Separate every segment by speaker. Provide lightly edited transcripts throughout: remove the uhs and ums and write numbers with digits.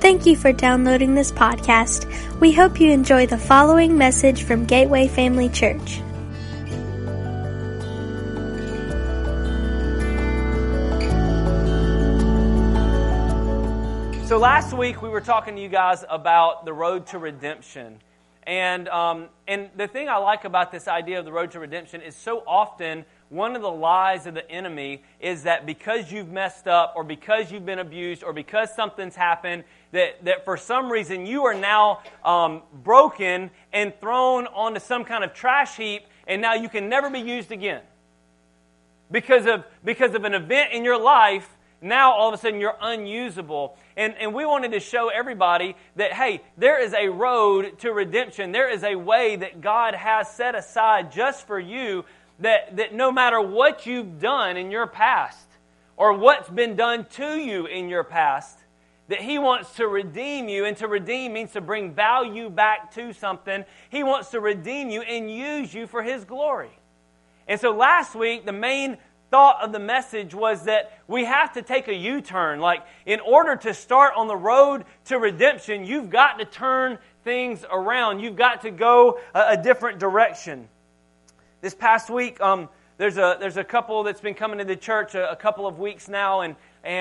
Speaker 1: Thank you for downloading this podcast. We hope you enjoy the following message from Gateway Family Church.
Speaker 2: So last week we were talking to you guys about the road to redemption. And the thing I like about this idea of the road to redemption is so often one of the lies of the enemy is that because you've messed up or because you've been abused or because something's happened, that for some reason you are now broken and thrown onto some kind of trash heap and now you can never be used again. Because of an event in your life, now all of a sudden you're unusable. And we wanted to show everybody that, hey, there is a road to redemption. There is a way that God has set aside just for you that no matter what you've done in your past or what's been done to you in your past, that He wants to redeem you. And to redeem means to bring value back to something. He wants to redeem you and use you for His glory. And so last week, the main thought of the message was that we have to take a U-turn. Like, in order to start on the road to redemption, you've got to turn things around. You've got to go a different direction. This past week, there's a couple that's been coming to the church a couple of weeks now, and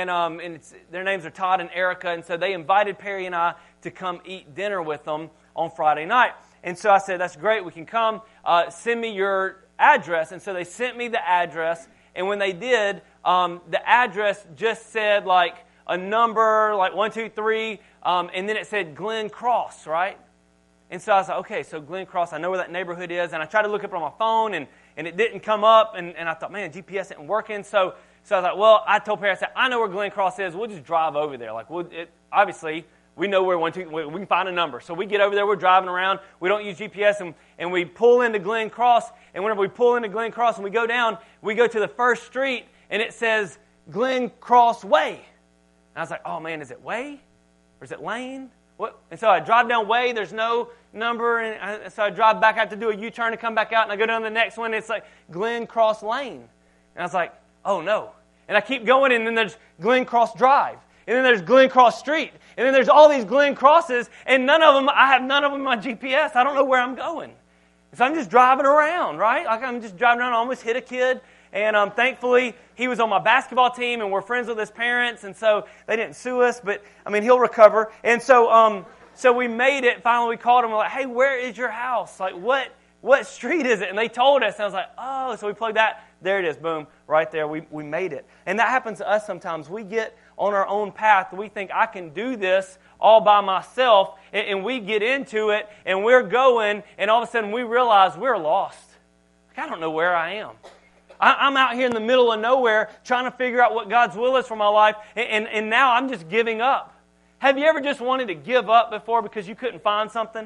Speaker 2: their names are Todd and Erica, and so they invited Perry and I to come eat dinner with them on Friday night. And so I said, that's great, we can come. Send me your address. And so they sent me the address. And when they did, the address just said like a number, like 123, and then it said Glen Cross, right? And so I was like, okay, so Glen Cross, I know where that neighborhood is. And I tried to look up on my phone, and it didn't come up. And I thought, man, GPS isn't working. So I was like, well, I told Perry, I said, I know where Glen Cross is. We'll just drive over there. Like, obviously, we know where we can find a number. So we get over there, we're driving around. We don't use GPS, and we pull into Glen Cross. And whenever we pull into Glen Cross and we go down, we go to the first street, and it says Glen Cross Way. And I was like, oh, man, is it Way? Or is it Lane? What? And so I drive down Way. There's no number. And so I drive back out to do a U-turn to come back out. And I go down the next one. And it's like Glen Cross Lane. And I was like, oh, no. And I keep going, and then there's Glen Cross Drive. And then there's Glen Cross Street. And then there's all these Glen Crosses. And I have none of them on GPS. I don't know where I'm going. So I'm just driving around, right? Like I'm just driving around. I almost hit a kid. And thankfully, he was on my basketball team, and we're friends with his parents. And so they didn't sue us, but, I mean, he'll recover. And so we made it. Finally, we called him. We're like, hey, where is your house? Like, what street is it? And they told us. And I was like, oh. So we plugged that. There it is. Boom. Right there. We made it. And that happens to us sometimes. We get on our own path. We think, I can do this all by myself, and we get into it, and we're going, and all of a sudden we realize we're lost. Like, I don't know where I am. I'm out here in the middle of nowhere trying to figure out what God's will is for my life, and now I'm just giving up. Have you ever just wanted to give up before because you couldn't find something?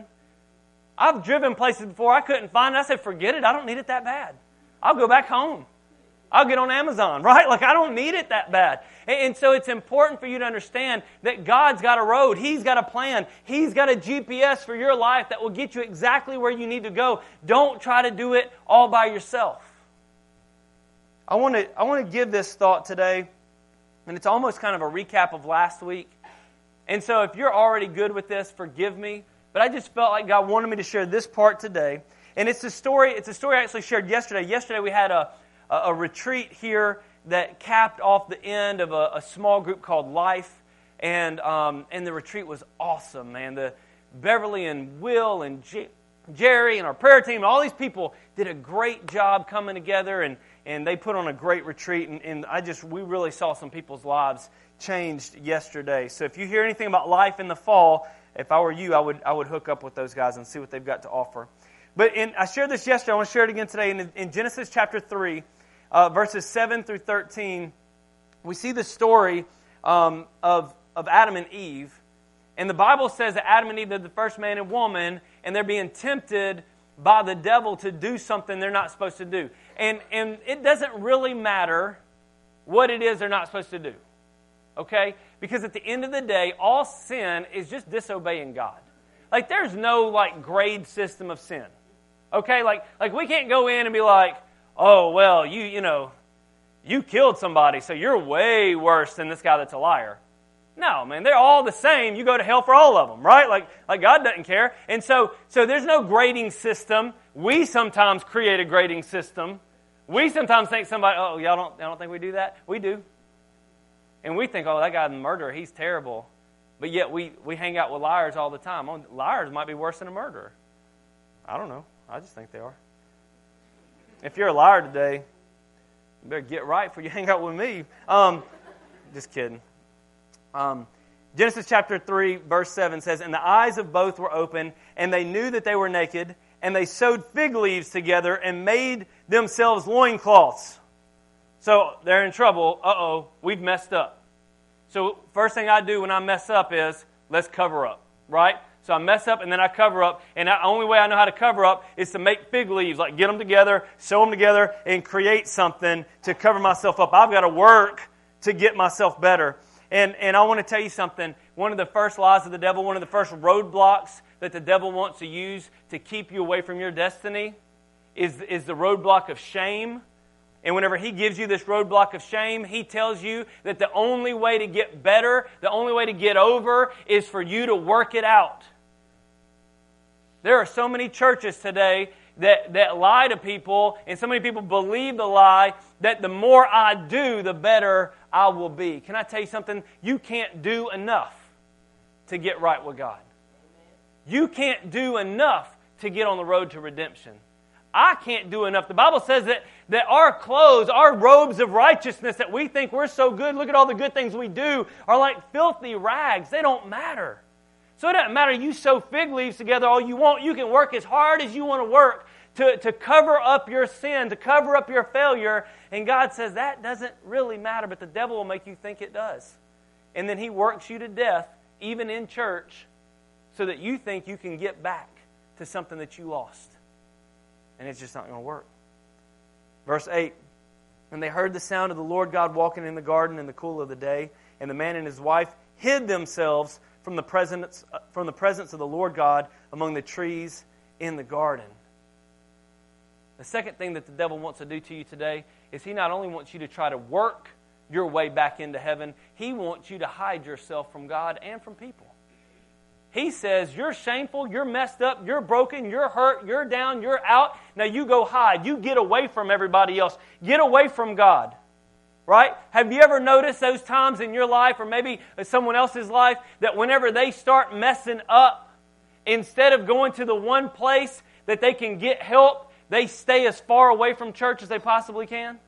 Speaker 2: I've driven places before I couldn't find it. I said, forget it. I don't need it that bad. I'll go back home. I'll get on Amazon, right? Like, I don't need it that bad. And so it's important for you to understand that God's got a road. He's got a plan. He's got a GPS for your life that will get you exactly where you need to go. Don't try to do it all by yourself. I want to give this thought today, and it's almost kind of a recap of last week. And so if you're already good with this, forgive me. But I just felt like God wanted me to share this part today. And it's a story I actually shared yesterday. Yesterday we had a retreat here that capped off the end of a small group called Life, and the retreat was awesome, man. The Beverly and Will and Jerry and our prayer team, all these people did a great job coming together, and they put on a great retreat, and we really saw some people's lives changed yesterday. So if you hear anything about Life in the fall, if I were you, I would hook up with those guys and see what they've got to offer. But I shared this yesterday. I want to share it again today. In Genesis chapter 3, verses 7 through 13, we see the story of Adam and Eve. And the Bible says that Adam and Eve are the first man and woman, and they're being tempted by the devil to do something they're not supposed to do. And it doesn't really matter what it is they're not supposed to do. Okay? Because at the end of the day, all sin is just disobeying God. Like, there's no, grade system of sin. Okay? Like we can't go in and be like, oh, well, you killed somebody, so you're way worse than this guy that's a liar. No, man, they're all the same. You go to hell for all of them, right? Like God doesn't care. And so there's no grading system. We sometimes create a grading system. We sometimes think somebody, oh, y'all don't think we do that? We do. And we think, oh, that guy's a murderer, he's terrible. But yet we hang out with liars all the time. Oh, liars might be worse than a murderer. I don't know. I just think they are. If you're a liar today, you better get right before you hang out with me. Just kidding. Genesis chapter 3, verse 7 says, "And the eyes of both were open, and they knew that they were naked, and they sewed fig leaves together and made themselves loincloths." So they're in trouble. Uh-oh, we've messed up. So first thing I do when I mess up is, let's cover up, right? So I mess up and then I cover up. And the only way I know how to cover up is to make fig leaves, like get them together, sew them together, and create something to cover myself up. I've got to work to get myself better. And I want to tell you something. One of the first lies of the devil, one of the first roadblocks that the devil wants to use to keep you away from your destiny is the roadblock of shame. And whenever he gives you this roadblock of shame, he tells you that the only way to get better, the only way to get over, is for you to work it out. There are so many churches today that lie to people, and so many people believe the lie that the more I do, the better I will be. Can I tell you something? You can't do enough to get right with God. You can't do enough to get on the road to redemption. I can't do enough. The Bible says that our clothes, our robes of righteousness that we think we're so good, look at all the good things we do, are like filthy rags. They don't matter. So it doesn't matter. You sew fig leaves together all you want. You can work as hard as you want to work to cover up your sin, to cover up your failure. And God says that doesn't really matter, but the devil will make you think it does. And then he works you to death, even in church, so that you think you can get back to something that you lost. And it's just not going to work. Verse 8, "And they heard the sound of the Lord God walking in the garden in the cool of the day, and the man and his wife hid themselves from the presence of the Lord God among the trees in the garden." The second thing that the devil wants to do to you today is he not only wants you to try to work your way back into heaven, he wants you to hide yourself from God and from people. He says, you're shameful, you're messed up, you're broken, you're hurt, you're down, you're out. Now you go hide. You get away from everybody else. Get away from God. Right? Have you ever noticed those times in your life, or maybe someone else's life, that whenever they start messing up, instead of going to the one place that they can get help, they stay as far away from church as they possibly can?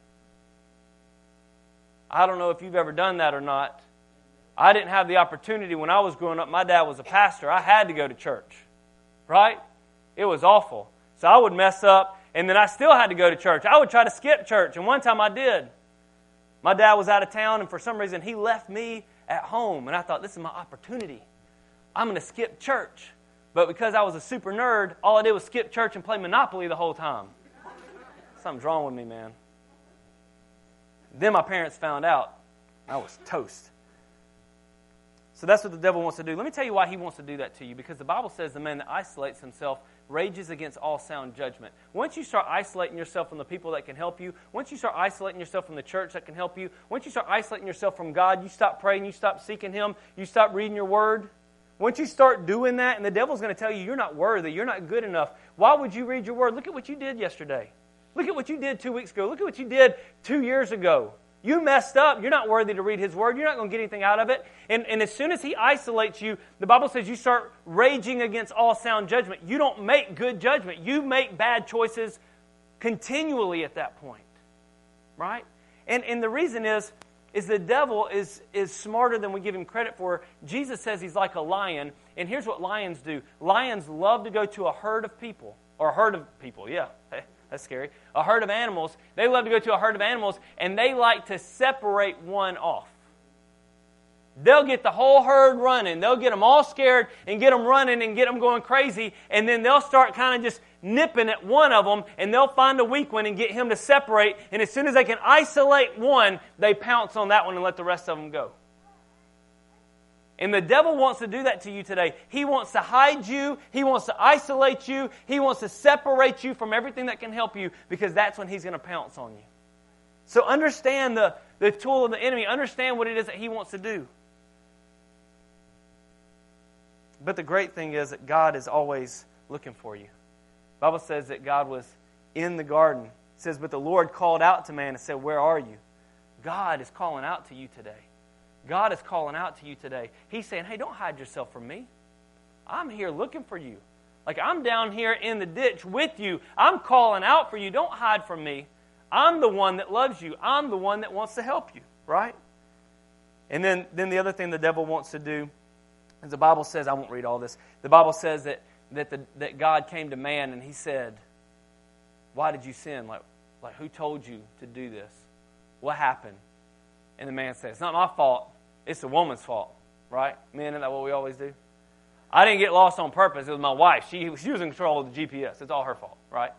Speaker 2: I don't know if you've ever done that or not. I didn't have the opportunity when I was growing up. My dad was a pastor. I had to go to church. Right? It was awful. So I would mess up, and then I still had to go to church. I would try to skip church, and one time I did. My dad was out of town, and for some reason he left me at home, and I thought, this is my opportunity. I'm going to skip church. But because I was a super nerd, all I did was skip church and play Monopoly the whole time. Something's wrong with me, man. Then my parents found out. I was toast. So that's what the devil wants to do. Let me tell you why he wants to do that to you. Because the Bible says the man that isolates himself rages against all sound judgment. Once you start isolating yourself from the people that can help you, once you start isolating yourself from the church that can help you, once you start isolating yourself from God, you stop praying, you stop seeking Him, you stop reading your Word. Once you start doing that, and the devil's going to tell you, you're not worthy, you're not good enough. Why would you read your Word? Look at what you did yesterday. Look at what you did 2 weeks ago. Look at what you did 2 years ago. You messed up. You're not worthy to read His Word. You're not going to get anything out of it. And as soon as He isolates you, the Bible says you start raging against all sound judgment. You don't make good judgment. You make bad choices continually at that point. Right? And the reason is the devil is smarter than we give him credit for. Jesus says he's like a lion. And here's what lions do. Lions love to go to a herd of people. Or a herd of people, yeah. Hey, that's scary. A herd of animals. They love to go to a herd of animals, and they like to separate one off. They'll get the whole herd running. They'll get them all scared and get them running and get them going crazy, and then they'll start kind of just nipping at one of them, and they'll find a weak one and get him to separate, and as soon as they can isolate one, they pounce on that one and let the rest of them go. And the devil wants to do that to you today. He wants to hide you. He wants to isolate you. He wants to separate you from everything that can help you, because that's when he's going to pounce on you. So understand the tool of the enemy. Understand what it is that he wants to do. But the great thing is that God is always looking for you. The Bible says that God was in the garden. It says, but the Lord called out to man and said, where are you? God is calling out to you today. God is calling out to you today. He's saying, hey, don't hide yourself from me. I'm here looking for you. Like I'm down here in the ditch with you. I'm calling out for you. Don't hide from me. I'm the one that loves you. I'm the one that wants to help you, right? And then the other thing the devil wants to do, as the Bible says, I won't read all this. The Bible says that God came to man and he said, why did you sin? Like who told you to do this? What happened? And the man said, it's not my fault. It's the woman's fault, right? Men, isn't that what we always do? I didn't get lost on purpose. It was my wife. She was in control of the GPS. It's all her fault, right?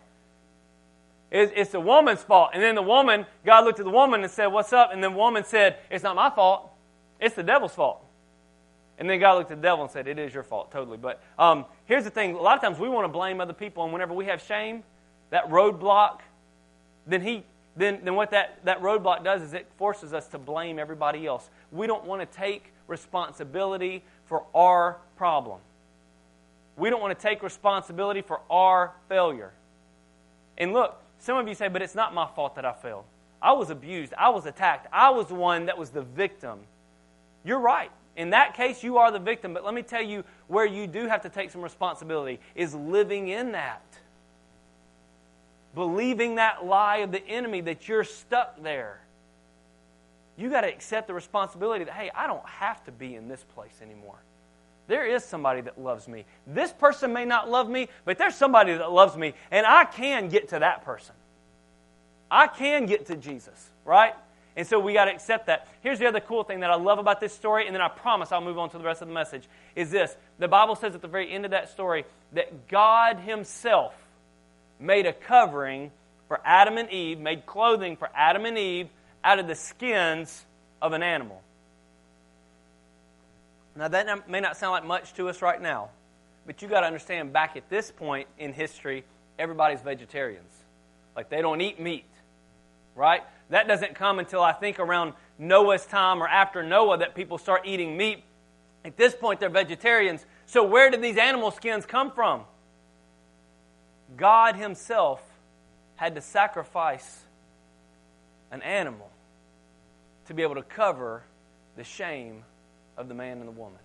Speaker 2: It's the woman's fault. And then God looked at the woman and said, what's up? And the woman said, it's not my fault. It's the devil's fault. And then God looked at the devil and said, it is your fault, totally. But here's the thing. A lot of times we want to blame other people. And whenever we have shame, that roadblock, then what that roadblock does is it forces us to blame everybody else. We don't want to take responsibility for our problem. We don't want to take responsibility for our failure. And look, some of you say, but it's not my fault that I failed. I was abused. I was attacked. I was the one that was the victim. You're right. In that case, you are the victim. But let me tell you where you do have to take some responsibility is living in that. Believing that lie of the enemy that you're stuck there. You got to accept the responsibility that, hey, I don't have to be in this place anymore. There is somebody that loves me. This person may not love me, but there's somebody that loves me, and I can get to that person. I can get to Jesus, right? And so we got to accept that. Here's the other cool thing that I love about this story, and then I promise I'll move on to the rest of the message, is this. The Bible says at the very end of that story that God Himself made a covering for Adam and Eve, made clothing for Adam and Eve out of the skins of an animal. Now that may not sound like much to us right now, but you got to understand back at this point in history, everybody's vegetarians. Like they don't eat meat, right? That doesn't come until I think around Noah's time or after Noah that people start eating meat. At this point, they're vegetarians. So where did these animal skins come from? God Himself had to sacrifice an animal to be able to cover the shame of the man and the woman.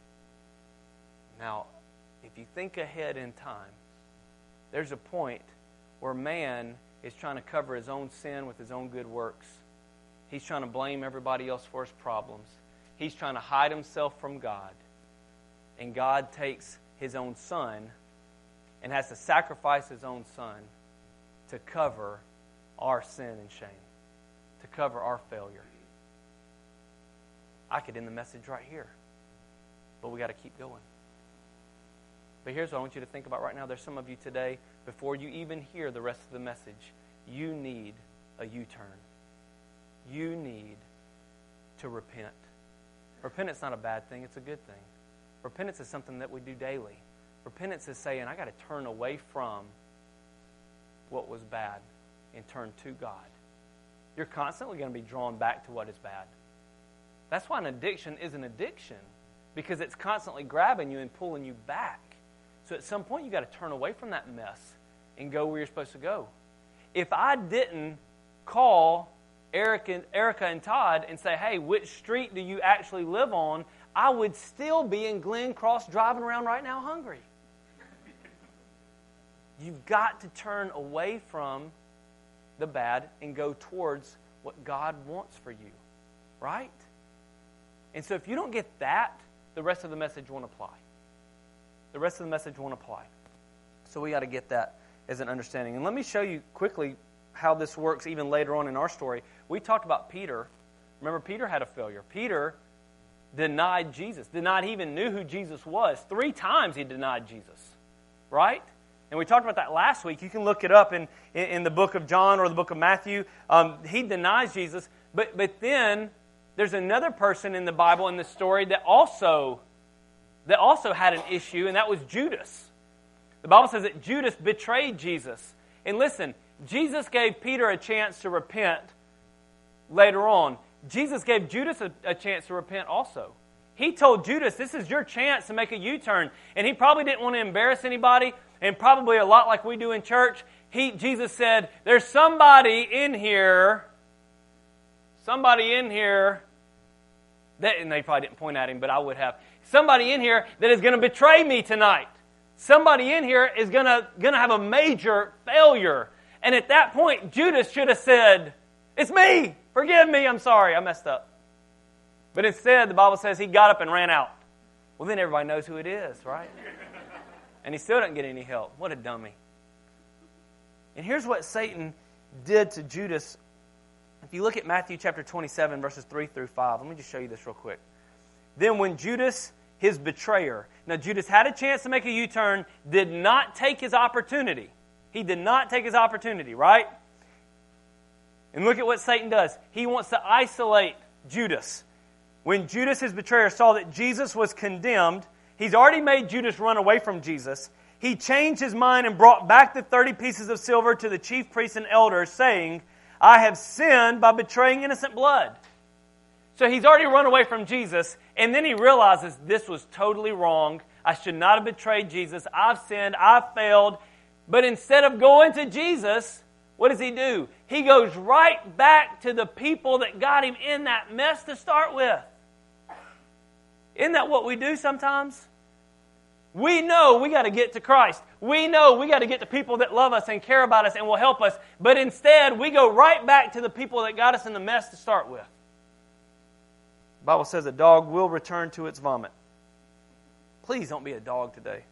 Speaker 2: Now, if you think ahead in time, there's a point where man is trying to cover his own sin with his own good works. He's trying to blame everybody else for his problems. He's trying to hide himself from God. And God takes His own Son and has to sacrifice His own Son to cover our sin and shame, to cover our failure. I could end the message right here, but we got to keep going. But here's what I want you to think about right now. There's some of you today, before you even hear the rest of the message, you need a U-turn. You need to repent. Repentance is not a bad thing, it's a good thing. Repentance is something that we do daily. Repentance is saying, I got to turn away from what was bad and turn to God. You're constantly going to be drawn back to what is bad. That's why an addiction is an addiction, because it's constantly grabbing you and pulling you back. So at some point, you got to turn away from that mess and go where you're supposed to go. If I didn't call Erica and Todd and say, hey, which street do you actually live on, I would still be in Glen Cross driving around right now hungry. You've got to turn away from the bad and go towards what God wants for you, right? And so if you don't get that, the rest of the message won't apply. The rest of the message won't apply. So we got to get that as an understanding. And let me show you quickly how this works even later on in our story. We talked about Peter. Remember, Peter had a failure. Peter denied Jesus, even knew who Jesus was. 3 times he denied Jesus, right? And we talked about that last week. You can look it up in the book of John or the book of Matthew. He denies Jesus. But then there's another person in the Bible in the story that also had an issue, and that was Judas. The Bible says that Judas betrayed Jesus. And listen, Jesus gave Peter a chance to repent later on. Jesus gave Judas a chance to repent also. He told Judas, this is your chance to make a U-turn. And he probably didn't want to embarrass anybody, and probably a lot like we do in church. Jesus said, there's somebody in here, that, and they probably didn't point at him, but I would have. Somebody in here that is going to betray me tonight. Somebody in here is going to have a major failure. And at that point, Judas should have said, it's me. Forgive me. I'm sorry. I messed up. But instead, the Bible says he got up and ran out. Well, then everybody knows who it is, right? And he still doesn't get any help. What a dummy. And here's what Satan did to Judas. If you look at Matthew chapter 27, verses 3 through 5, let me just show you this real quick. Then when Judas, his betrayer, now Judas had a chance to make a U-turn, did not take his opportunity. He did not take his opportunity, right? And look at what Satan does. He wants to isolate Judas. When Judas, his betrayer, saw that Jesus was condemned, he's already made Judas run away from Jesus. He changed his mind and brought back the 30 pieces of silver to the chief priests and elders, saying, I have sinned by betraying innocent blood. So he's already run away from Jesus, and then he realizes this was totally wrong. I should not have betrayed Jesus. I've sinned. I've failed. But instead of going to Jesus, what does he do? He goes right back to the people that got him in that mess to start with. Isn't that what we do sometimes? We know we got to get to Christ. We know we got to get to people that love us and care about us and will help us. But instead, we go right back to the people that got us in the mess to start with. The Bible says a dog will return to its vomit. Please don't be a dog today.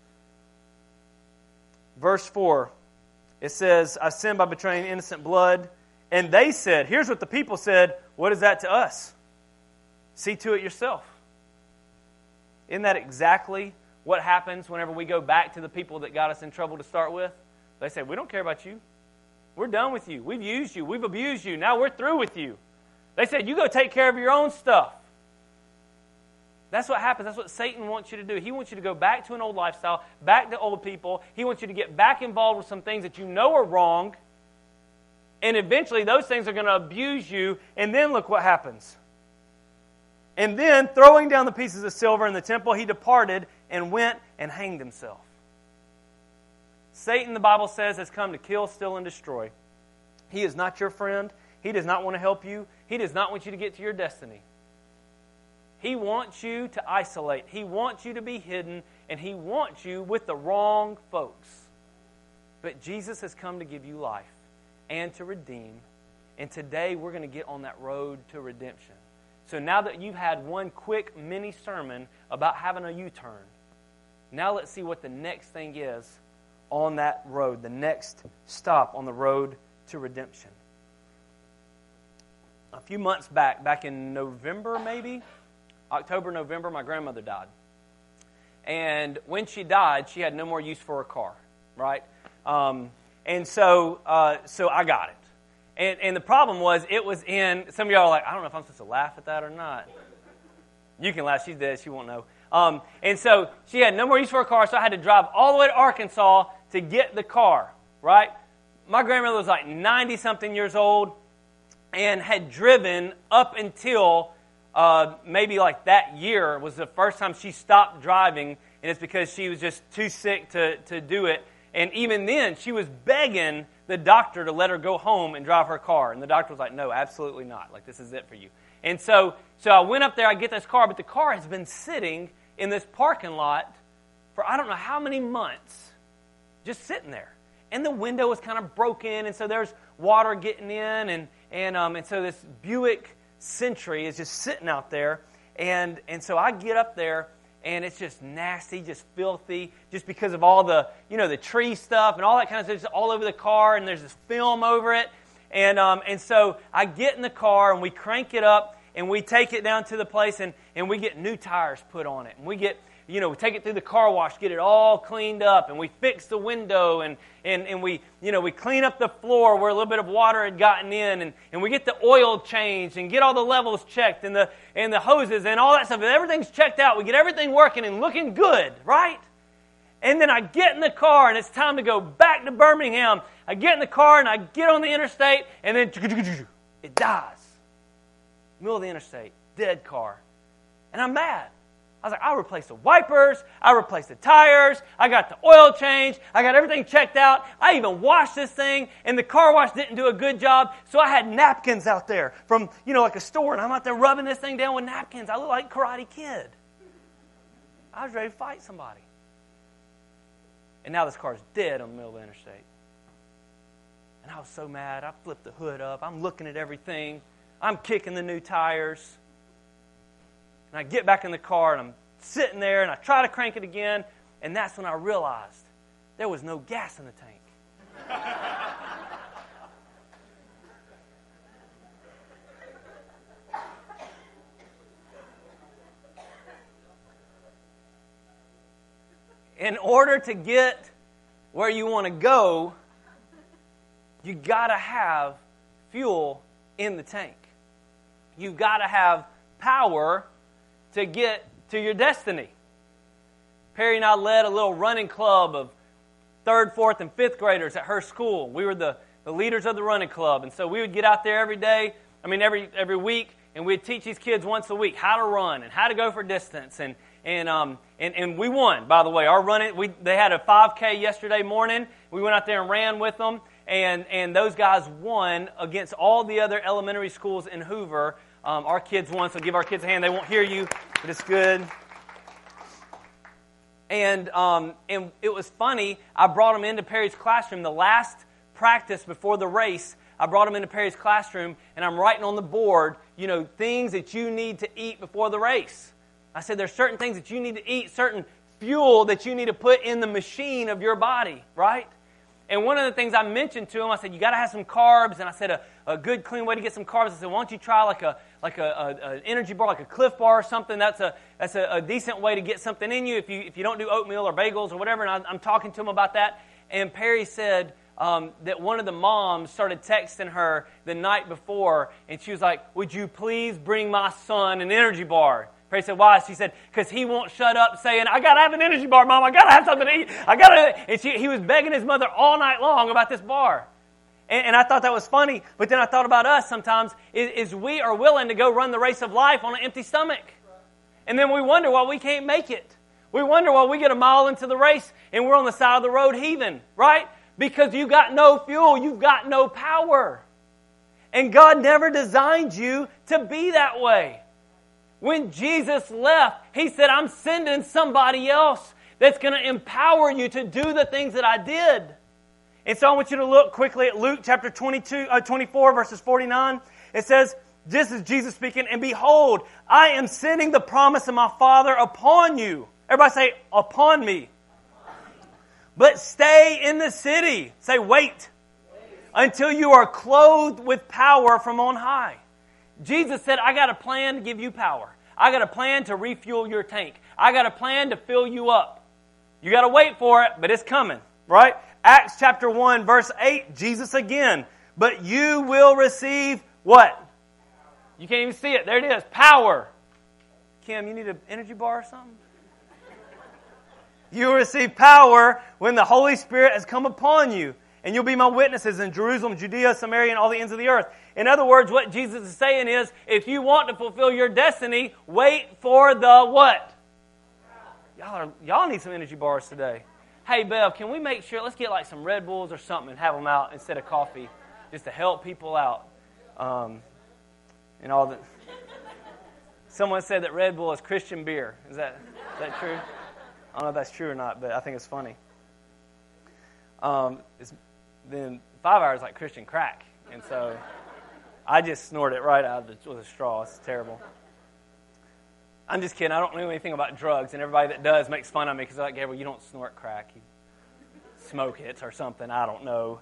Speaker 2: Verse 4, it says, I sinned by betraying innocent blood. And they said, here's what the people said, what is that to us? See to it yourself. Isn't that exactly what happens whenever we go back to the people that got us in trouble to start with? They say, we don't care about you. We're done with you. We've used you. We've abused you. Now we're through with you. They said, you go take care of your own stuff. That's what happens. That's what Satan wants you to do. He wants you to go back to an old lifestyle, back to old people. He wants you to get back involved with some things that you know are wrong. And eventually those things are going to abuse you. And then look what happens. And then, throwing down the pieces of silver in the temple, he departed and went and hanged himself. Satan, the Bible says, has come to kill, steal, and destroy. He is not your friend. He does not want to help you. He does not want you to get to your destiny. He wants you to isolate. He wants you to be hidden, and he wants you with the wrong folks. But Jesus has come to give you life and to redeem. And today we're going to get on that road to redemption. So now that you've had one quick mini sermon about having a U-turn, now let's see what the next thing is on that road, the next stop on the road to redemption. A few months back in November maybe, October, November, my grandmother died. And when she died, she had no more use for her car, right? And so I got it. And the problem was, it was in, some of y'all are like, I don't know if I'm supposed to laugh at that or not. You can laugh, she's dead, she won't know. And so she had no more use for her car, so I had to drive all the way to Arkansas to get the car, right? My grandmother was like 90-something years old and had driven up until maybe like that year was the first time she stopped driving, and it's because she was just too sick to do it. And even then, she was begging the doctor to let her go home and drive her car. And the doctor was like, no, absolutely not. Like, this is it for you. And so I went up there, I get this car, but the car has been sitting in this parking lot for I don't know how many months, just sitting there. And the window was kind of broken, and so there's water getting in, and so this Buick Century is just sitting out there. And so I get up there, and it's just nasty, just filthy, just because of all the, the tree stuff and all that kind of stuff just all over the car, and there's this film over it. And so I get in the car, and we crank it up, and we take it down to the place, and we get new tires put on it. And we get, we take it through the car wash, get it all cleaned up, and we fix the window, and we, we clean up the floor where a little bit of water had gotten in, and we get the oil changed, and get all the levels checked, and the hoses, and all that stuff. Everything's checked out. We get everything working and looking good, right? And then I get in the car, and it's time to go back to Birmingham. I get in the car, and I get on the interstate, and then it dies. Middle of the interstate, dead car. And I'm mad. I was like, I replaced the wipers, I replaced the tires, I got the oil change, I got everything checked out, I even washed this thing, and the car wash didn't do a good job, so I had napkins out there from, like a store, and I'm out there rubbing this thing down with napkins. I look like Karate Kid. I was ready to fight somebody. And now this car's dead on the middle of the interstate. And I was so mad, I flipped the hood up, I'm looking at everything, I'm kicking the new tires. And I get back in the car, and I'm sitting there, and I try to crank it again, and that's when I realized there was no gas in the tank. In order to get where you want to go, you got to have fuel in the tank. You got to have power to get to your destiny. Perry and I led a little running club of 3rd, 4th, and 5th graders at her school. We were the leaders of the running club, and so we would get out there every week, and we'd teach these kids once a week how to run and how to go for distance. And we won, by the way. They had a 5K yesterday morning. We went out there and ran with them, and those guys won against all the other elementary schools in Hoover. Our kids won, so give our kids a hand. They won't hear you, but it's good. And it was funny. I brought them into Perry's classroom. The last practice before the race, I brought them into Perry's classroom, and I'm writing on the board, things that you need to eat before the race. I said there's certain things that you need to eat, certain fuel that you need to put in the machine of your body, right? And one of the things I mentioned to him, I said, you got to have some carbs. And I said, a good, clean way to get some carbs. I said, why don't you try like an energy bar, like a Cliff Bar or something. That's a decent way to get something in you if you don't do oatmeal or bagels or whatever. And I'm talking to him about that. And Perry said that one of the moms started texting her the night before. And she was like, would you please bring my son an energy bar? Perry said, why? She said, because he won't shut up saying, I got to have an energy bar, Mom. I got to have something to eat. And he was begging his mother all night long about this bar. And I thought that was funny. But then I thought about us sometimes is we are willing to go run the race of life on an empty stomach. And then we wonder why we can't make it. We wonder why we get a mile into the race and we're on the side of the road heaving, right? Because you got no fuel. You've got no power. And God never designed you to be that way. When Jesus left, He said, I'm sending somebody else that's going to empower you to do the things that I did. And so I want you to look quickly at Luke chapter 24, verses 49. It says, this is Jesus speaking, and behold, I am sending the promise of my Father upon you. Everybody say, upon me. But stay in the city. Say, wait. Until you are clothed with power from on high. Jesus said, I got a plan to give you power. I got a plan to refuel your tank. I got a plan to fill you up. You got to wait for it, but it's coming, right? Acts chapter 1, verse 8, Jesus again. But you will receive what? You can't even see it. There it is. Power. Kim, you need an energy bar or something? You will receive power when the Holy Spirit has come upon you. And you'll be my witnesses in Jerusalem, Judea, Samaria, and all the ends of the earth. In other words, what Jesus is saying is, if you want to fulfill your destiny, wait for the what? Y'all need some energy bars today. Hey, Bev, can we make sure, let's get like some Red Bulls or something and have them out instead of coffee, just to help people out. And all that. Someone said that Red Bull is Christian beer. Is that true? I don't know if that's true or not, but I think it's funny. Then 5 hours like Christian crack. And so I just snort it right out with a straw. It's terrible. I'm just kidding. I don't know anything about drugs, and everybody that does makes fun of me because they're like, Gabriel, you don't snort crack. You smoke it or something. I don't know.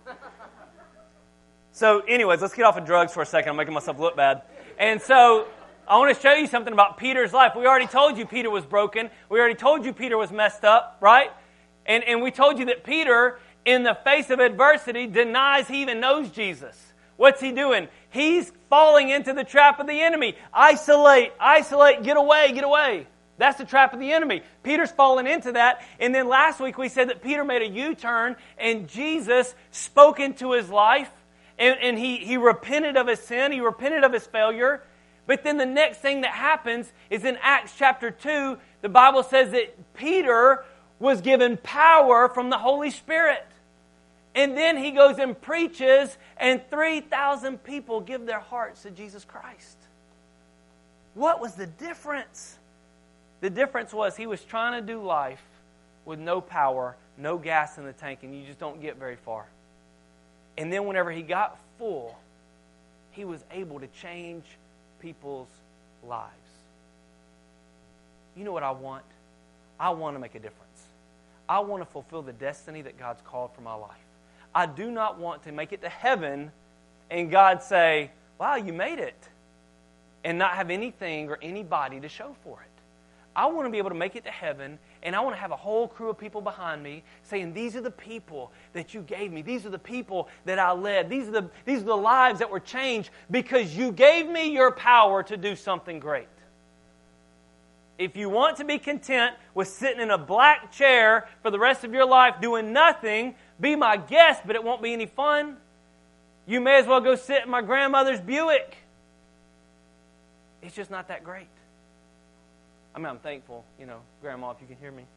Speaker 2: So anyways, let's get off of drugs for a second. I'm making myself look bad. And so I want to show you something about Peter's life. We already told you Peter was broken. We already told you Peter was messed up, right? And we told you that Peter, in the face of adversity, denies he even knows Jesus. What's he doing? He's falling into the trap of the enemy. Isolate, get away. That's the trap of the enemy. Peter's fallen into that. And then last week we said that Peter made a U-turn and Jesus spoke into his life and he repented of his sin. He repented of his failure. But then the next thing that happens is in Acts chapter 2, the Bible says that Peter was given power from the Holy Spirit. And then he goes and preaches, and 3,000 people give their hearts to Jesus Christ. What was the difference? The difference was he was trying to do life with no power, no gas in the tank, and you just don't get very far. And then whenever he got full, he was able to change people's lives. You know what I want? I want to make a difference. I want to fulfill the destiny that God's called for my life. I do not want to make it to heaven and God say, wow, you made it, and not have anything or anybody to show for it. I want to be able to make it to heaven, and I want to have a whole crew of people behind me saying, these are the people that you gave me. These are the people that I led. These are the lives that were changed because you gave me your power to do something great. If you want to be content with sitting in a black chair for the rest of your life doing nothing, be my guest, but it won't be any fun. You may as well go sit in my grandmother's Buick. It's just not that great. I mean, I'm thankful, Grandma, if you can hear me.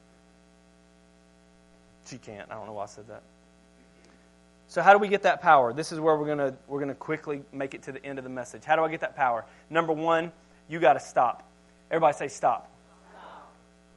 Speaker 2: She can't. I don't know why I said that. So how do we get that power? This is where we're gonna quickly make it to the end of the message. How do I get that power? Number one, you got to stop. Everybody say stop. Stop.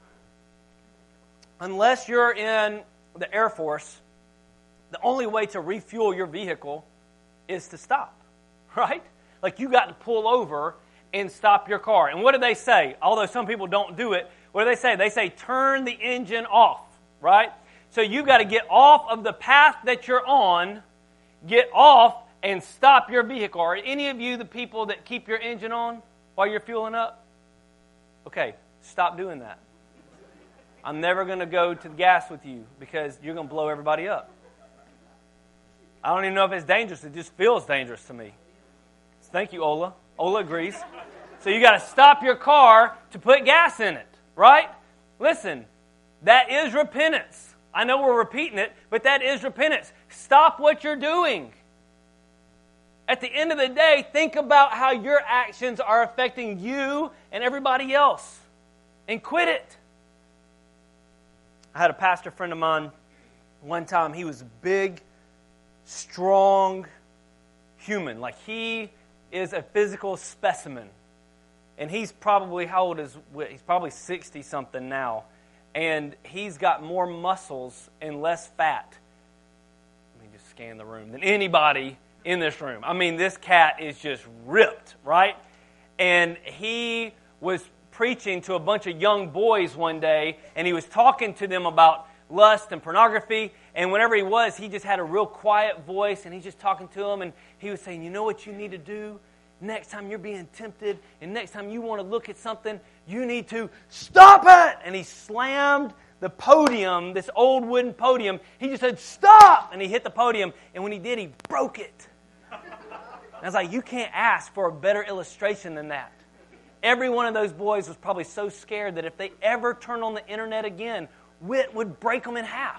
Speaker 2: Unless you're in the Air Force, the only way to refuel your vehicle is to stop, right? Like you got to pull over and stop your car. And what do they say? Although some people don't do it, what do they say? They say turn the engine off, right? So you got to get off of the path that you're on, get off and stop your vehicle. Are any of you the people that keep your engine on while you're fueling up? Okay, stop doing that. I'm never going to go to the gas with you because you're going to blow everybody up. I don't even know if it's dangerous. It just feels dangerous to me. Thank you, Ola. Ola agrees. So you got to stop your car to put gas in it, right? Listen, that is repentance. I know we're repeating it, but that is repentance. Stop what you're doing. At the end of the day, think about how your actions are affecting you and everybody else. And quit it. I had a pastor friend of mine one time. He was a big, strong human. Like he is a physical specimen. And he's probably, how old is, he's probably 60-something now. And he's got more muscles and less fat. Let me just scan the room. Than anybody in this room. I mean, this cat is just ripped, right? And he was preaching to a bunch of young boys one day, and he was talking to them about lust and pornography, and whenever he just had a real quiet voice, and he's just talking to them, and he was saying, you know what you need to do? Next time you're being tempted, and next time you want to look at something, you need to stop it! And he slammed the podium, this old wooden podium. He just said, stop! And he hit the podium, and when he did, he broke it. I was like, you can't ask for a better illustration than that. Every one of those boys was probably so scared that if they ever turned on the internet again, Whit would break them in half.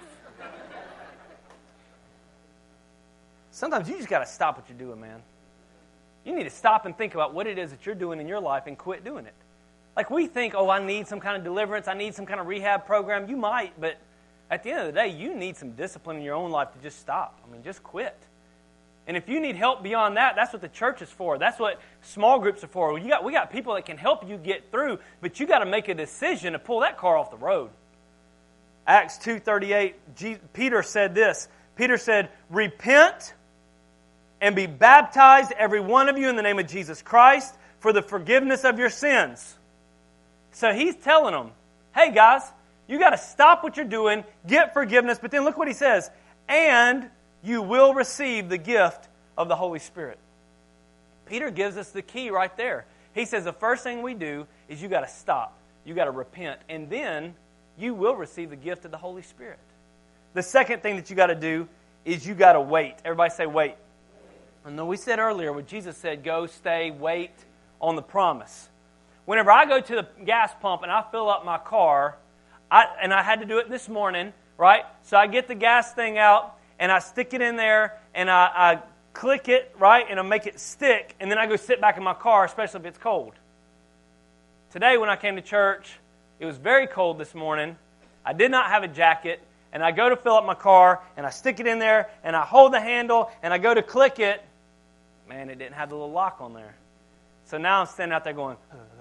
Speaker 2: Sometimes you just got to stop what you're doing, man. You need to stop and think about what it is that you're doing in your life and quit doing it. Like we think, I need some kind of deliverance, I need some kind of rehab program. You might, but at the end of the day, you need some discipline in your own life to just stop. Just quit. And if you need help beyond that, that's what the church is for. That's what small groups are for. We got people that can help you get through, but you got to make a decision to pull that car off the road. Acts 2:38, Peter said this. Peter said, repent and be baptized, every one of you, in the name of Jesus Christ, for the forgiveness of your sins. So he's telling them, hey guys, you got to stop what you're doing, get forgiveness, but then look what he says, and you will receive the gift of the Holy Spirit. Peter gives us the key right there. He says the first thing we do is you got to stop. You got to repent. And then you will receive the gift of the Holy Spirit. The second thing that you got to do is you got to wait. Everybody say wait. And then we said earlier when Jesus said go, stay, wait on the promise. Whenever I go to the gas pump and I fill up my car, and I had to do it this morning, right? So I get the gas thing out, and I stick it in there, and I click it, right, and I make it stick, and then I go sit back in my car, especially if it's cold. Today when I came to church, it was very cold this morning. I did not have a jacket, and I go to fill up my car, and I stick it in there, and I hold the handle, and I go to click it. Man, it didn't have the little lock on there. So now I'm standing out there going,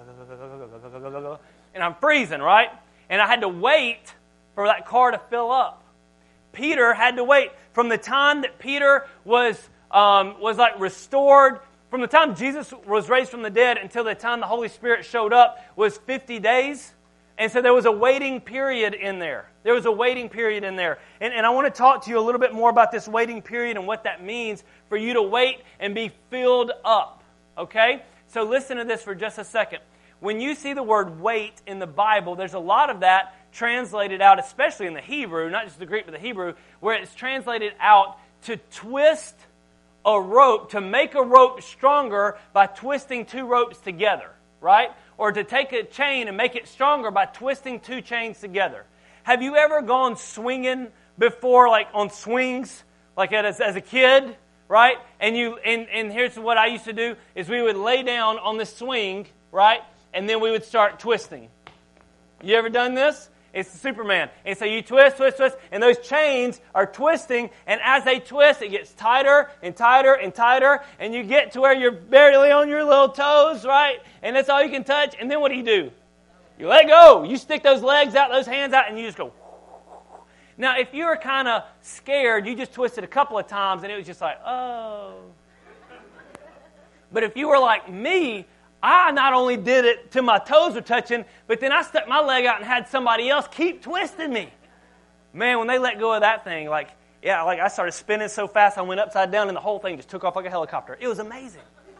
Speaker 2: and I'm freezing, right? And I had to wait for that car to fill up. Peter had to wait from the time that Peter was like restored, from the time Jesus was raised from the dead until the time the Holy Spirit showed up was 50 days. And so there was a waiting period in there. There was a waiting period in there. And I want to talk to you a little bit more about this waiting period and what that means for you to wait and be filled up. Okay? So listen to this for just a second. When you see the word wait in the Bible, there's a lot of that translated out, especially in the Hebrew, not just the Greek, but the Hebrew, where it's translated out to twist a rope, to make a rope stronger by twisting two ropes together, right? Or to take a chain and make it stronger by twisting two chains together. Have you ever gone swinging before, like on swings, like as a kid, right? And here's what I used to do, is we would lay down on the swing, right? And then we would start twisting. You ever done this? It's Superman. And so you twist, and those chains are twisting, and as they twist, it gets tighter and tighter and tighter, and you get to where you're barely on your little toes, right? And that's all you can touch, and then what do? You let go. You stick those legs out, those hands out, and you just go. Now, if you were kind of scared, you just twisted a couple of times, and it was just like, oh. But if you were like me, I not only did it till my toes were touching, but then I stuck my leg out and had somebody else keep twisting me. Man, when they let go of that thing, I started spinning so fast I went upside down and the whole thing just took off like a helicopter. It was amazing.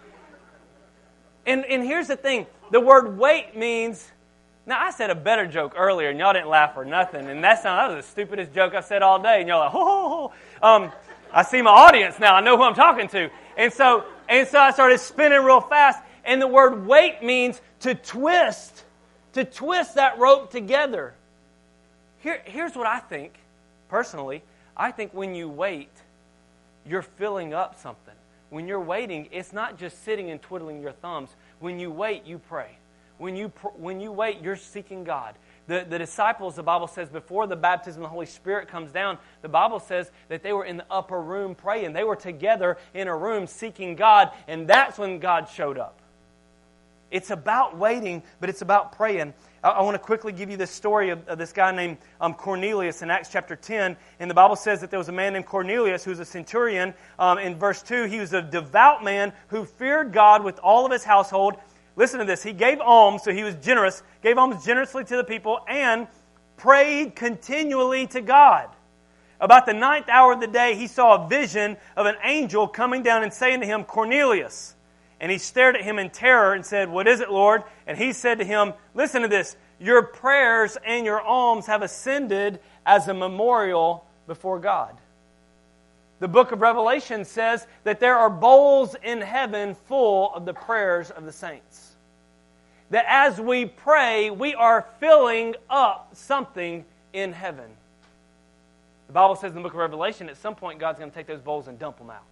Speaker 2: And here's the thing. The word wait means, now I said a better joke earlier and y'all didn't laugh or nothing. And that was the stupidest joke I said all day. And y'all like, ho, ho, ho. I see my audience now. I know who I'm talking to. And so I started spinning real fast. And the word wait means to twist that rope together. Here's what I think, personally. I think when you wait, you're filling up something. When you're waiting, it's not just sitting and twiddling your thumbs. When you wait, you pray. When you wait, you're seeking God. The disciples, the Bible says, before the baptism of the Holy Spirit comes down, the Bible says that they were in the upper room praying. They were together in a room seeking God, and that's when God showed up. It's about waiting, but it's about praying. I want to quickly give you this story of this guy named Cornelius in Acts chapter 10. And the Bible says that there was a man named Cornelius who was a centurion. In verse 2, he was a devout man who feared God with all of his household. Listen to this. He gave alms, so he was generous, gave alms generously to the people, and prayed continually to God. About the 9th hour of the day, he saw a vision of an angel coming down and saying to him, Cornelius. And he stared at him in terror and said, what is it, Lord? And he said to him, listen to this, your prayers and your alms have ascended as a memorial before God. The book of Revelation says that there are bowls in heaven full of the prayers of the saints. That as we pray, we are filling up something in heaven. The Bible says in the book of Revelation, at some point God's going to take those bowls and dump them out.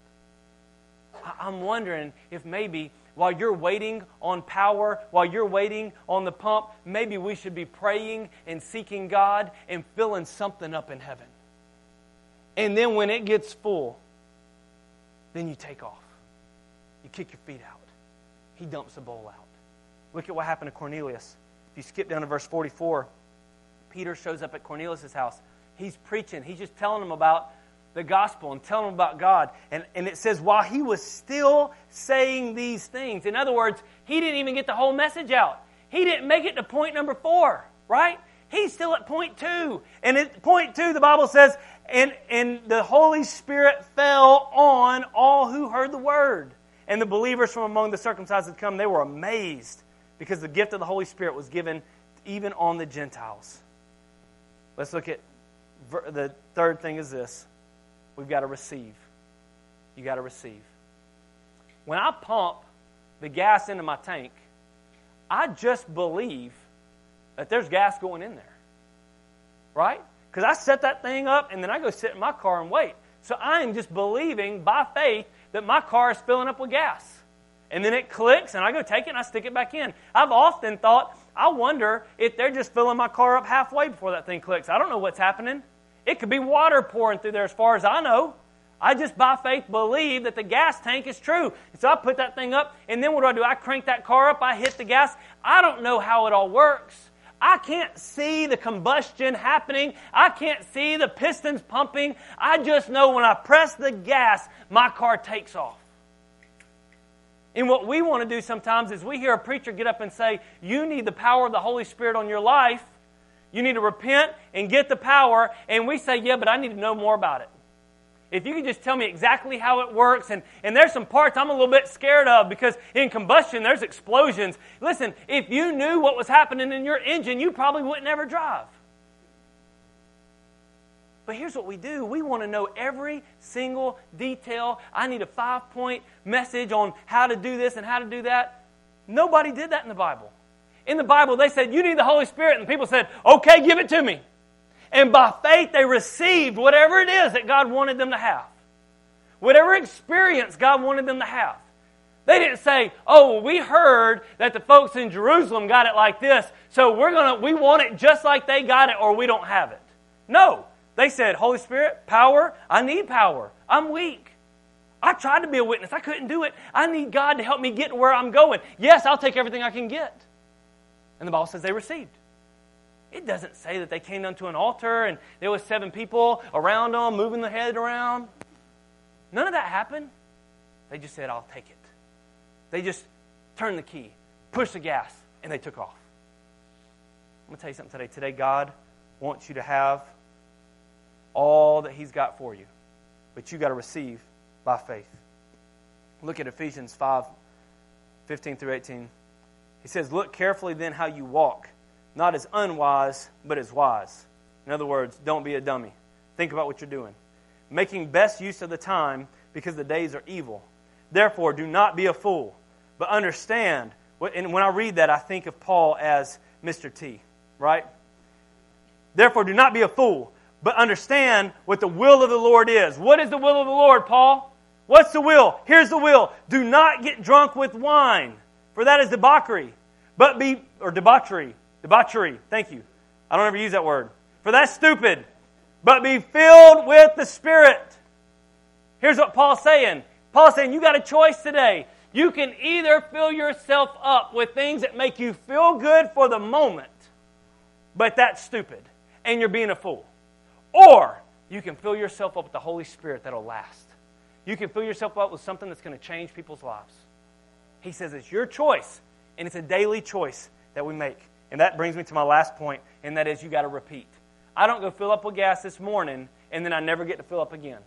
Speaker 2: I'm wondering if maybe while you're waiting on power, while you're waiting on the pump, maybe we should be praying and seeking God and filling something up in heaven. And then when it gets full, then you take off. You kick your feet out. He dumps the bowl out. Look at what happened to Cornelius. If you skip down to verse 44, Peter shows up at Cornelius' house. He's preaching. He's just telling them about the gospel and telling them about God. And it says, while he was still saying these things. In other words, he didn't even get the whole message out. He didn't make it to point number 4, right? He's still at point 2. And at point 2, the Bible says, and the Holy Spirit fell on all who heard the word. And the believers from among the circumcised had come. They were amazed because the gift of the Holy Spirit was given even on the Gentiles. Let's look at the third thing is this. We've got to receive. You got to receive. When I pump the gas into my tank, I just believe that there's gas going in there. Right? Because I set that thing up and then I go sit in my car and wait. So I am just believing by faith that my car is filling up with gas. And then it clicks, and I go take it, and I stick it back in. I've often thought, I wonder if they're just filling my car up halfway before that thing clicks. I don't know what's happening. It could be water pouring through there as far as I know. I just by faith believe that the gas tank is true. So I put that thing up, and then what do? I crank that car up, I hit the gas. I don't know how it all works. I can't see the combustion happening. I can't see the pistons pumping. I just know when I press the gas, my car takes off. And what we want to do sometimes is we hear a preacher get up and say, you need the power of the Holy Spirit on your life. You need to repent and get the power. And we say, yeah, but I need to know more about it. If you could just tell me exactly how it works. And there's some parts I'm a little bit scared of because in combustion there's explosions. Listen, if you knew what was happening in your engine, you probably wouldn't ever drive. But here's what we do. We want to know every single detail. I need a 5-point message on how to do this and how to do that. Nobody did that in the Bible. In the Bible, they said, you need the Holy Spirit. And the people said, okay, give it to me. And by faith, they received whatever it is that God wanted them to have. Whatever experience God wanted them to have. They didn't say, oh, we heard that the folks in Jerusalem got it like this, so we want it just like they got it or we don't have it. No. They said, Holy Spirit, power, I need power. I'm weak. I tried to be a witness. I couldn't do it. I need God to help me get to where I'm going. Yes, I'll take everything I can get. And the Bible says they received. It doesn't say that they came down to an altar and there was 7 people around them moving their head around. None of that happened. They just said, I'll take it. They just turned the key, pushed the gas, and they took off. I'm going to tell you something today. Today, God wants you to have all that He's got for you. But you got to receive by faith. Look at Ephesians 5:15 through 18. He says, look carefully then how you walk, not as unwise, but as wise. In other words, don't be a dummy. Think about what you're doing. Making best use of the time because the days are evil. Therefore, do not be a fool, but understand. And when I read that, I think of Paul as Mr. T, right? Therefore, do not be a fool, but understand what the will of the Lord is. What is the will of the Lord, Paul? What's the will? Here's the will. Do not get drunk with wine, for that is debauchery. Debauchery. Thank you. I don't ever use that word. For that's stupid. But be filled with the Spirit. Here's what Paul's saying. Paul's saying you got a choice today. You can either fill yourself up with things that make you feel good for the moment, but that's stupid, and you're being a fool. Or you can fill yourself up with the Holy Spirit that'll last. You can fill yourself up with something that's going to change people's lives. He says it's your choice, and it's a daily choice that we make. And that brings me to my last point, and that is you got to repeat. I don't go fill up with gas this morning, and then I never get to fill up again.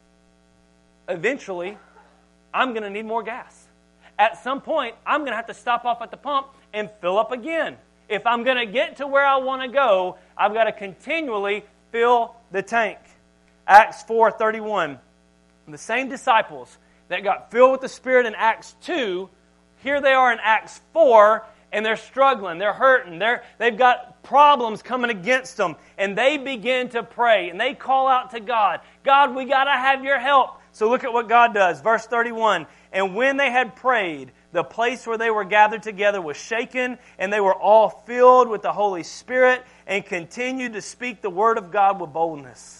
Speaker 2: Eventually, I'm going to need more gas. At some point, I'm going to have to stop off at the pump and fill up again. If I'm going to get to where I want to go, I've got to continually fill the tank. Acts 4:31. The same disciples that got filled with the Spirit in Acts 2, here they are in Acts 4, and they're struggling, they're hurting, they've got problems coming against them, and they begin to pray, and they call out to God, God, we got to have your help. So look at what God does. Verse 31, and when they had prayed, the place where they were gathered together was shaken, and they were all filled with the Holy Spirit and continued to speak the word of God with boldness.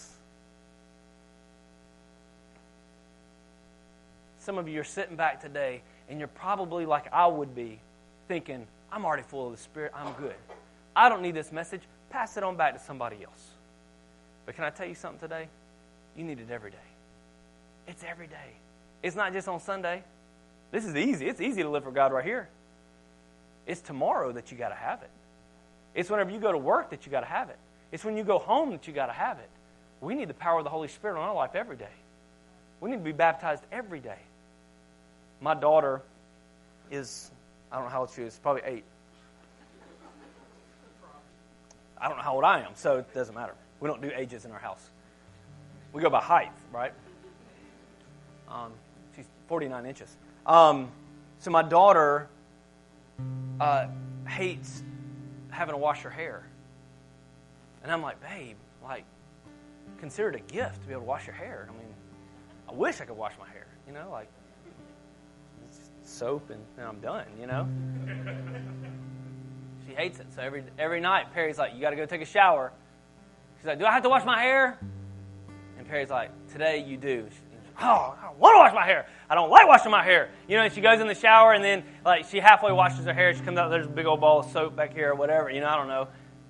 Speaker 2: Some of you are sitting back today, and you're probably like I would be, thinking, I'm already full of the Spirit, I'm good. I don't need this message. Pass it on back to somebody else. But can I tell you something today? You need it every day. It's every day. It's not just on Sunday. This is easy. It's easy to live for God right here. It's tomorrow that you got to have it. It's whenever you go to work that you got to have it. It's when you go home that you got to have it. We need the power of the Holy Spirit on our life every day. We need to be baptized every day. My daughter is, I don't know how old she is, probably 8. I don't know how old I am, so it doesn't matter. We don't do ages in our house. We go by height, right? She's 49 inches. So my daughter hates having to wash her hair. And I'm like, babe, consider it a gift to be able to wash your hair. I mean, I wish I could wash my hair, like it's just soap and I'm done, She hates it. So every night, Perry's like, you got to go take a shower. She's like, do I have to wash my hair? And Perry's like, today you do. Oh, I don't want to wash my hair. I don't like washing my hair. And she goes in the shower and then she halfway washes her hair. She comes out, there's a big old ball of soap back here or whatever. I don't know.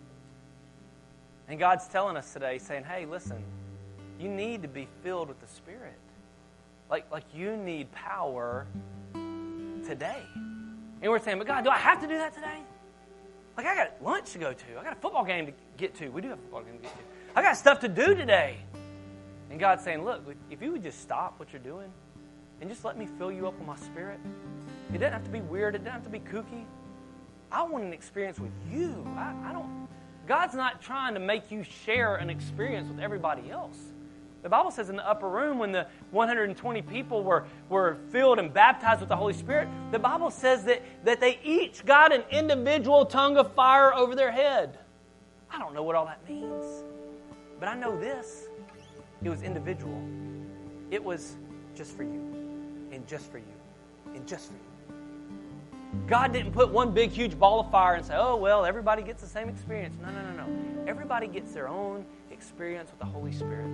Speaker 2: And God's telling us today, saying, hey, listen, you need to be filled with the Spirit. Like you need power today. And we're saying, but God, do I have to do that today? I got lunch to go to. I got a football game to get to. We do have a football game to get to. I got stuff to do today. And God's saying, look, if you would just stop what you're doing and just let me fill you up with my Spirit. It doesn't have to be weird. It doesn't have to be kooky. I want an experience with you. God's not trying to make you share an experience with everybody else. The Bible says in the upper room when the 120 people were filled and baptized with the Holy Spirit, the Bible says that they each got an individual tongue of fire over their head. I don't know what all that means, but I know this. It was individual. It was just for you, and just for you, and just for you. God didn't put one big, huge ball of fire and say, oh, well, everybody gets the same experience. No. Everybody gets their own experience with the Holy Spirit.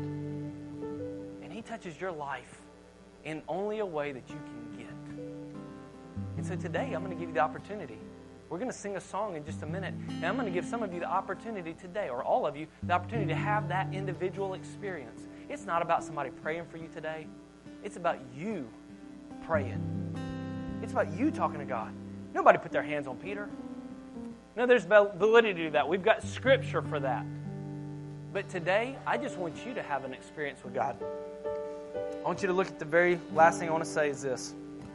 Speaker 2: And He touches your life in only a way that you can get. And so today, I'm going to give you the opportunity. We're going to sing a song in just a minute. And I'm going to give some of you the opportunity today, or all of you, the opportunity to have that individual experience. It's not about somebody praying for you today. It's about you praying. It's about you talking to God. Nobody put their hands on Peter. No, there's validity to that. We've got Scripture for that. But today, I just want you to have an experience with God. I want you to look at the very last thing I want to say is this.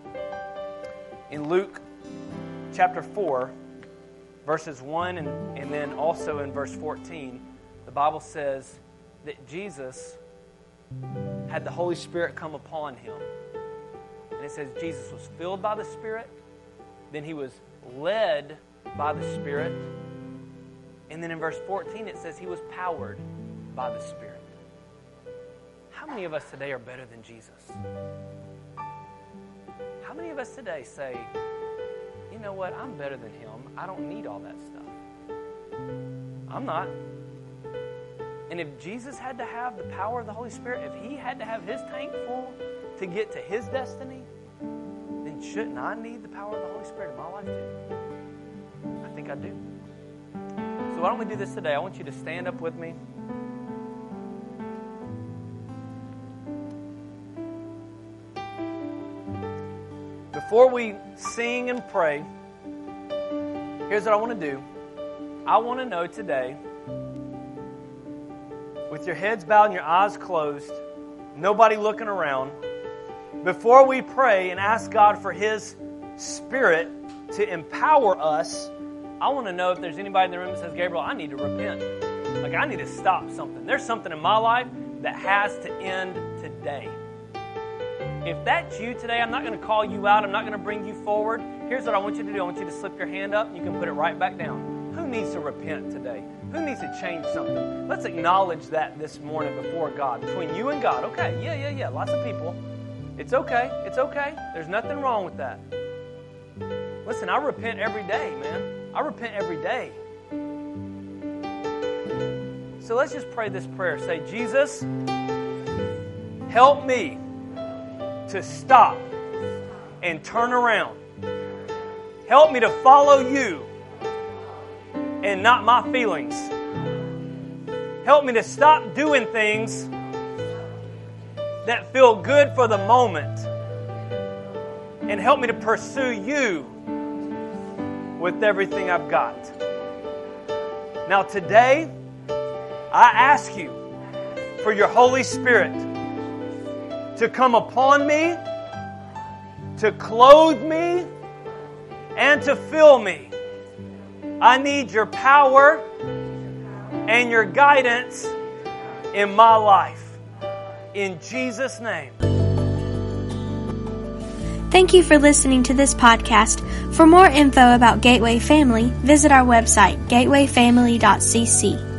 Speaker 2: In Luke chapter 4, verses 1 and then also in verse 14, the Bible says that Jesus had the Holy Spirit come upon Him. And it says Jesus was filled by the Spirit, then He was led by the Spirit, and then in verse 14 it says He was powered by the Spirit. How many of us today are better than Jesus? How many of us today say, you know what, I'm better than Him. I don't need all that stuff. I'm not. And if Jesus had to have the power of the Holy Spirit, if He had to have His tank full to get to His destiny, then shouldn't I need the power of the Holy Spirit in my life too? I think I do. So why don't we do this today? I want you to stand up with me. Before we sing and pray, here's what I want to do. I want to know today, with your heads bowed and your eyes closed, nobody looking around, before we pray and ask God for His Spirit to empower us, I want to know if there's anybody in the room that says, Gabriel, I need to repent. I need to stop something. There's something in my life that has to end today. If that's you today, I'm not going to call you out. I'm not going to bring you forward. Here's what I want you to do. I want you to slip your hand up and you can put it right back down. Who needs to repent today? Who needs to change something? Let's acknowledge that this morning before God, between you and God. Okay, yeah. Lots of people. It's okay. There's nothing wrong with that. Listen, I repent every day, man. I repent every day. So let's just pray this prayer. Say, Jesus, help me to stop and turn around. Help me to follow you and not my feelings. Help me to stop doing things that feel good for the moment. And help me to pursue you with everything I've got. Now today, I ask you for your Holy Spirit to come upon me, to clothe me, and to fill me. I need your power and your guidance in my life. In Jesus' name.
Speaker 1: Thank you for listening to this podcast. For more info about Gateway Family, visit our website, gatewayfamily.cc.